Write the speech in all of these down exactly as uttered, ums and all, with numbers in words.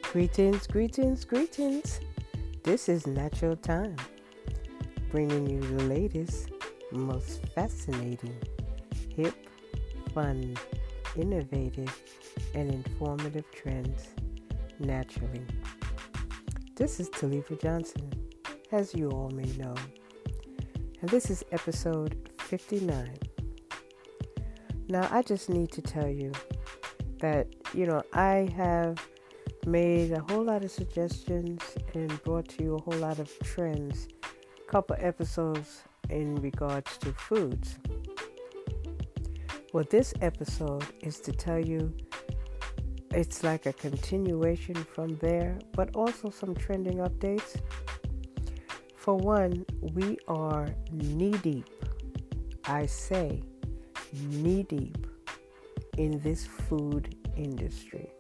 Greetings, greetings, greetings. This is Natural Time, bringing you the latest, most fascinating, hip, fun, innovative, and informative trends naturally. This is Talifa Johnson, as you all may know, and this is episode fifty-nine. Now, I just need to tell you that, you know, I have made a whole lot of suggestions and brought to you a whole lot of trends, a couple episodes in regards to foods. Well, this episode is to tell you it's like a continuation from there, but also some trending updates. For one, we are knee-deep, I say knee-deep, in this food industry.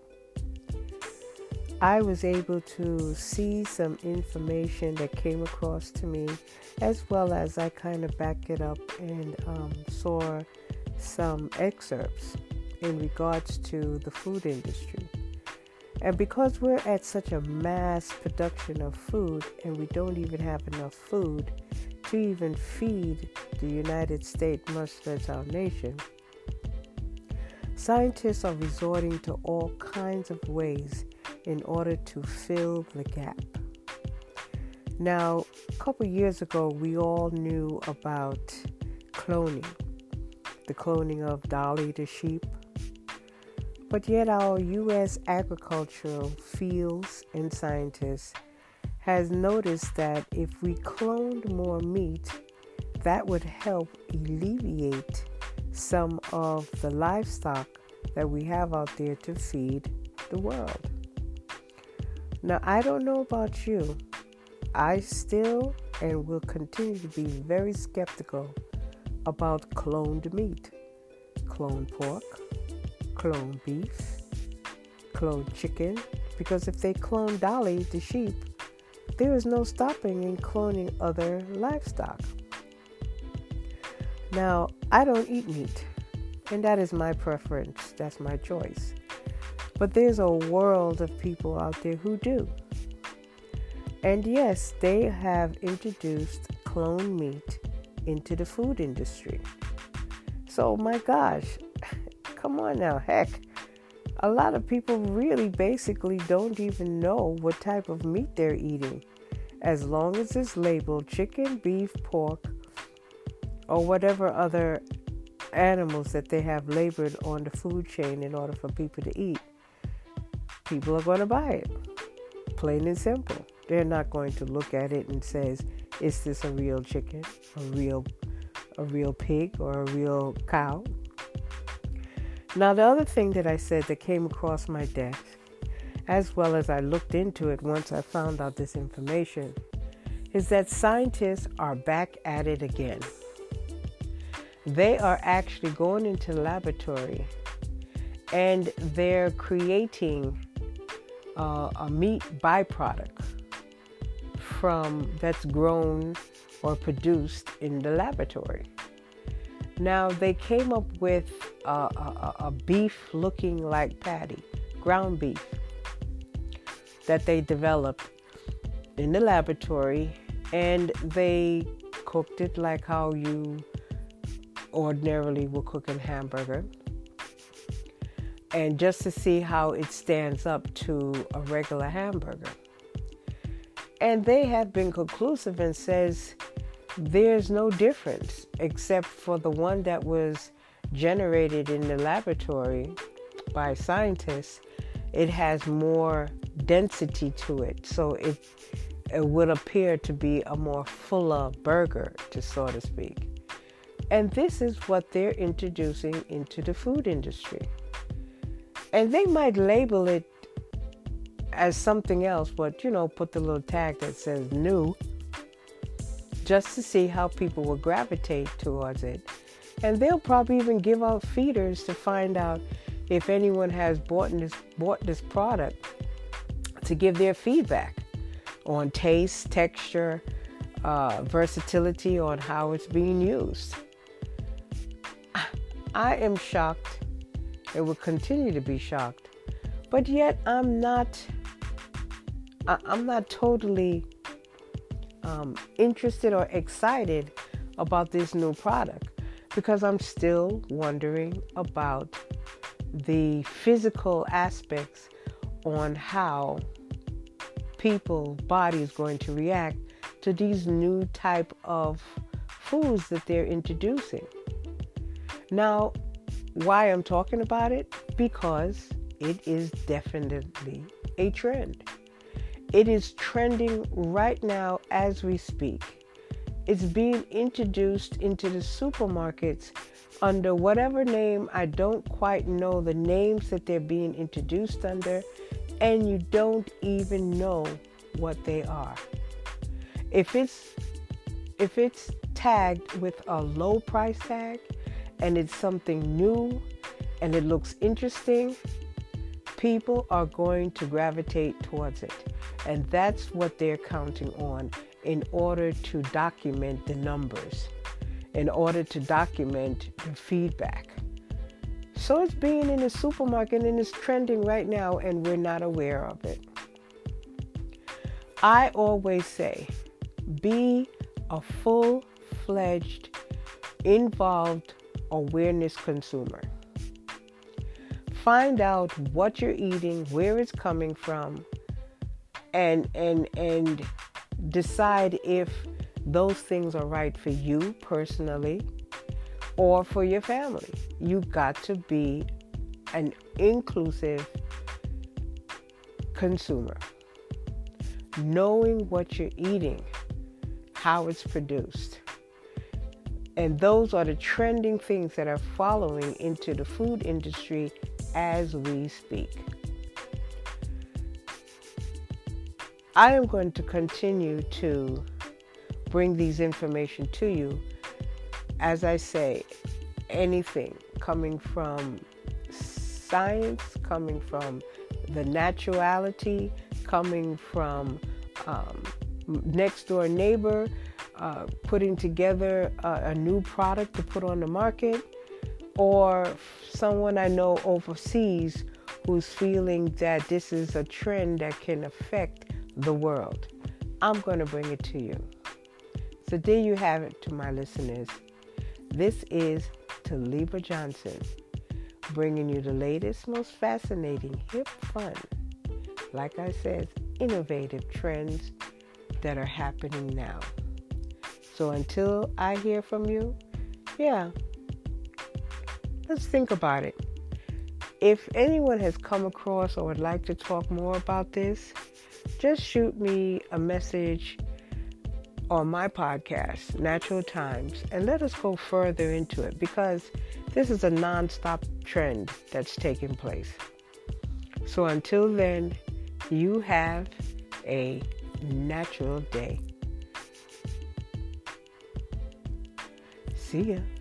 I was able to see some information that came across to me, as well as I kind of backed it up and um, saw some excerpts in regards to the food industry. And because we're at such a mass production of food and we don't even have enough food to even feed the United States, much less our nation, scientists are resorting to all kinds of ways in order to fill the gap. Now, a couple years ago, we all knew about cloning, the cloning of Dolly the sheep. But yet our U S agricultural fields and scientists has noticed that if we cloned more meat, that would help alleviate some of the livestock that we have out there to feed the world. Now, I don't know about you. I still and will continue to be very skeptical about cloned meat, cloned pork, cloned beef, cloned chicken, because if they clone Dolly, the sheep, there is no stopping in cloning other livestock. Now, I don't eat meat, and that is my preference. That's my choice. But there's a world of people out there who do. And yes, they have introduced cloned meat into the food industry. So my gosh, come on now, heck, a lot of people really basically don't even know what type of meat they're eating. As long as it's labeled chicken, beef, pork, or whatever other animals that they have labeled on the food chain in order for people to eat, people are going to buy it. Plain and simple. They're not going to look at it and says, is this a real chicken, a real a real pig, or a real cow? Now, the other thing that I said that came across my desk, as well as I looked into it once I found out this information, is that scientists are back at it again. They are actually going into the laboratory and they're creating uh, a meat byproduct from that's grown or produced in the laboratory. Now, they came up with a, a, a beef looking like patty, ground beef, that they developed in the laboratory, and they cooked it like how you ordinarily will cook a hamburger, and just to see how it stands up to a regular hamburger. And they have been conclusive and says there's no difference except for the one that was generated in the laboratory by scientists. It has more density to it, so it, it would appear to be a more fuller burger, to so to speak. And this is what they're introducing into the food industry. And they might label it as something else, but, you know, put the little tag that says new, just to see how people will gravitate towards it. And they'll probably even give out feeders to find out if anyone has bought this, bought this product, to give their feedback on taste, texture, uh, versatility, on how it's being used. I am shocked and will continue to be shocked, but yet I'm not I, I'm not totally um, interested or excited about this new product because I'm still wondering about the physical aspects on how people's body is going to react to these new type of foods that they're introducing. Now, why I'm talking about it? Because it is definitely a trend. It is trending right now as we speak. It's being introduced into the supermarkets under whatever name. I don't quite know the names that they're being introduced under, and you don't even know what they are. If it's if it's tagged with a low price tag and it's something new and it looks interesting, people are going to gravitate towards it. And that's what they're counting on in order to document the numbers, in order to document the feedback. So it's being in the supermarket and it's trending right now and we're not aware of it. I always say, be a full-fledged, involved awareness consumer. Find out what you're eating, where it's coming from, and and and decide if those things are right for you personally or for your family. You've got to be an inclusive consumer, knowing what you're eating, how it's produced. And those are the trending things that are following into the food industry as we speak. I am going to continue to bring these information to you. As I say, anything coming from science, coming from the naturality, coming from um, next door neighbor, uh, putting together a, a new product to put on the market, or someone I know overseas who's feeling that this is a trend that can affect the world. I'm going to bring it to you. So there you have it, to my listeners. This is Taliba Johnson, bringing you the latest, most fascinating, hip, fun, like I said, innovative trends that are happening now. So until I hear from you, yeah, let's think about it. If anyone has come across or would like to talk more about this, just shoot me a message on my podcast, Natural Times, and let us go further into it, because this is a non-stop trend that's taking place. So until then, you have a natural day. See ya.